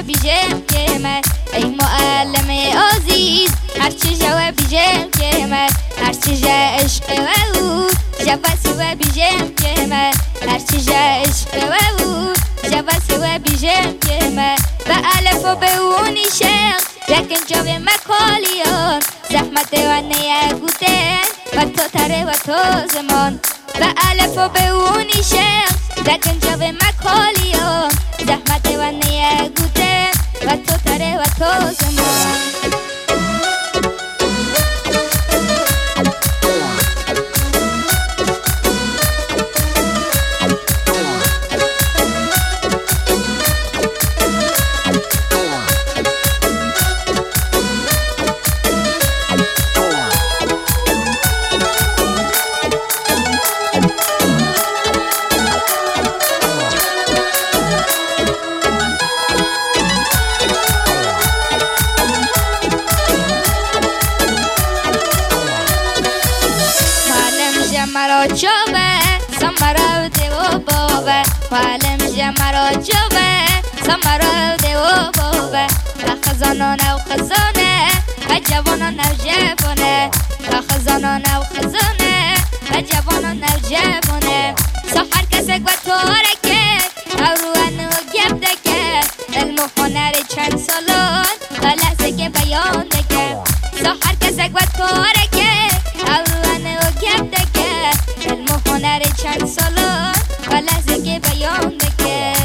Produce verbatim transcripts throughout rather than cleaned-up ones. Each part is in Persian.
بیجم که من ای معلم عزیز هرچی جوا بیجم که من هرچی جا عشق و او جوا سوا بیجم که من هرچی جا عشق و او جوا سوا بیجم که من به الف و به او نیشم یکن جاوه مکالیان زحمت و نیگوتن و تو تره و تو زمان به الف و به او نیشم یکن جاوه مکالیان زحمت و نیگوتن و تو تره و تو زمان مرا جوه سمرا دیو بابه معلم مرا جوه سمرا دیو بابه و خزانان و خزانه و جوانان و جوانه و خزانان و خزانه و جوانان و جوانه سحر کسک و تارکه او روان و گبدکه علم و هنر چند سالان و لحظه که بیان دکه سحر کسک و تارکه او روان و گبدکه علم و هنر چند سالان و لحظه که بیان دکه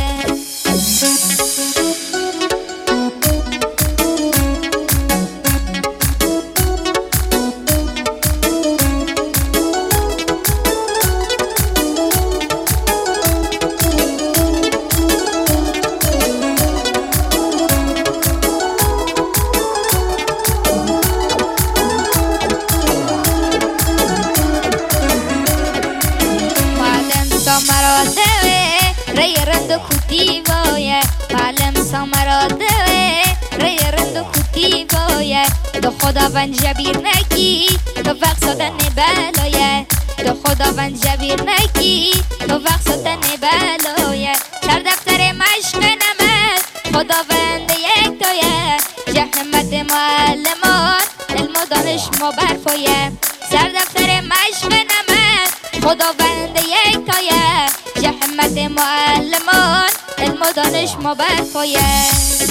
مرا دوه ری رند و کتی وایه معلم سامرا دوه ری رند و کتی وایه دو خداوند جبیر نکی تو وقت سادن بلایه دو خداوند جبیر نکی تو وقت سادن بلایه سر دفتر مشق نمد خداوند یک تایه جهمت معلمان علم و دانش ما برفایه سر دفتر مشق نمد خداوند یک تایه جهمت معلمان علم و دانش ما برپایه